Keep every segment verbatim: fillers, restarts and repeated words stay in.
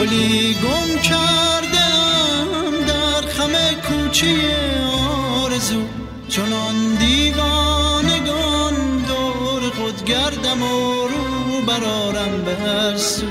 گلی گم کردم در خم کوچه آرزو، چنان دیوانگان دور خود گردم و رو برارم به هر سو.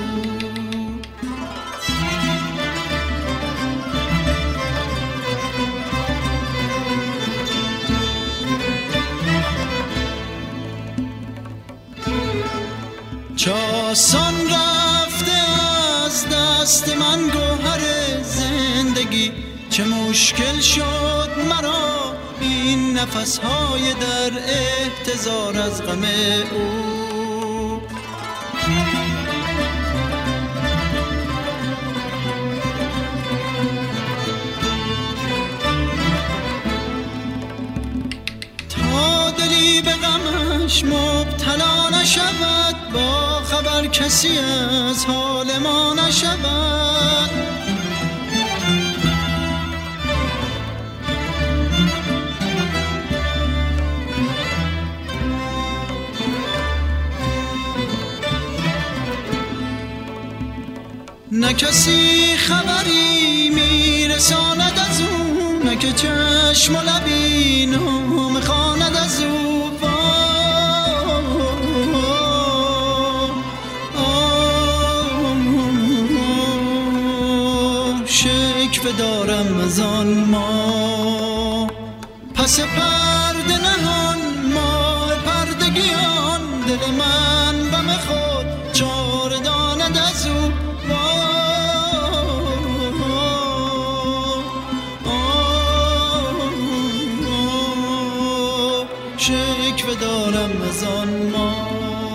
چاسان رفته از دست من گوهر زندگی، چه مشکل شد مرا این نفسهای در احتضار از غم او. تا دلی به غمش مبتلا نشود، با خبر کسی از حال ما نشود. نه کسی خبری میرساند از او، نه که چشم و لبی نام خواند از او. شکوه دارم از آن ما پس پرده نهان، ماه پردگیان دل من بم خود چاره داند از او. شکوه دارم از آن ما.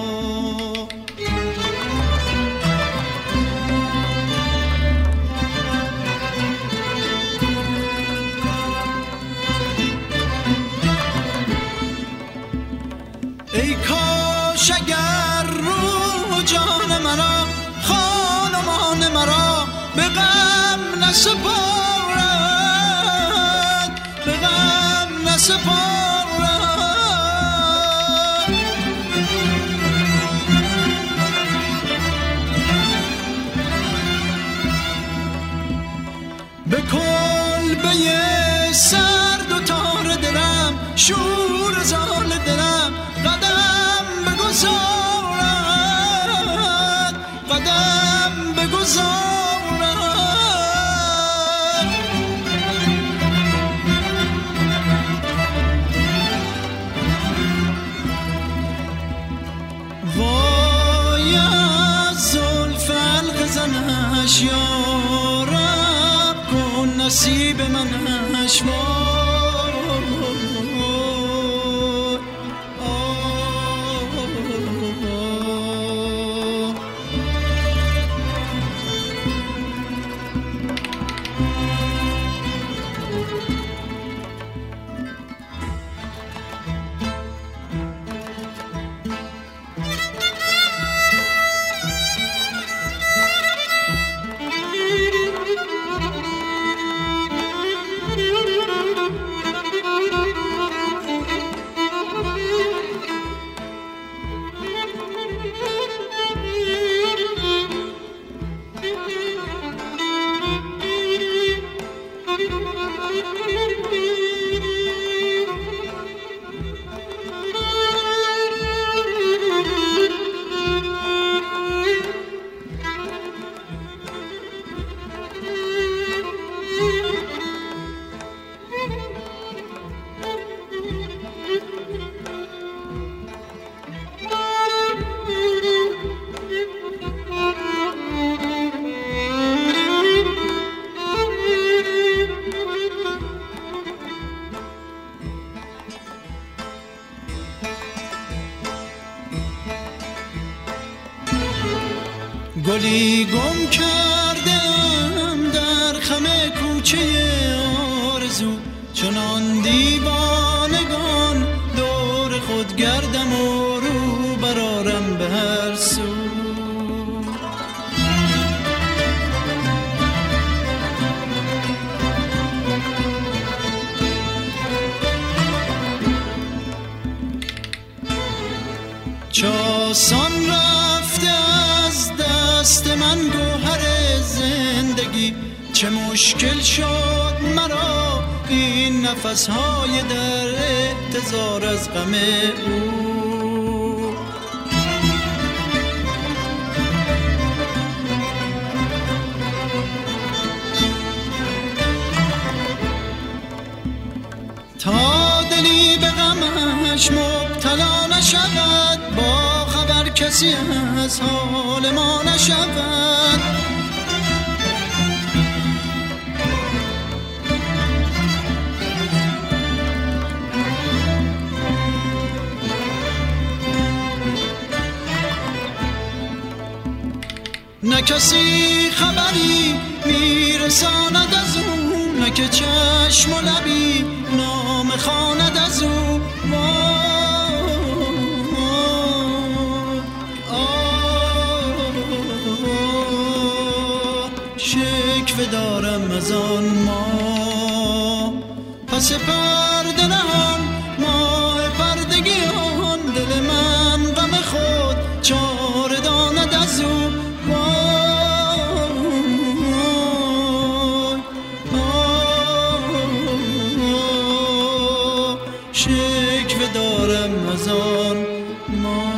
ای کاش اگر روح و جان مرا، خانمان مرا به غم نسپارد، به غم نسپارد. به کلبه سرد و تار دلم، شور زال دلم قدم بگذارد، قدم بگذارد. وای از زلف حلقه زنش، یا رب کن نصیب منش. گلی گم کردم در خم کوچه آرزو، چنان دیوانگان دور خود گردم و رو برارم به هر سو. چاسان رفت رفته از دست من گوهر زندگی، چه مشکل شد مرا این نفس‌های در احتضار از غم او. تا دلی به غمش مبتلا نشود، با خبر کسی از حال ما نشود. نه کسی خبری میرساند از او، نه که چشم و لبی نام خواند از او. شکوه دارم از آن ما پس پرده نهان، ماه پردگیان دل من غم خود چاره داند از او. شکوه دارم از آن ما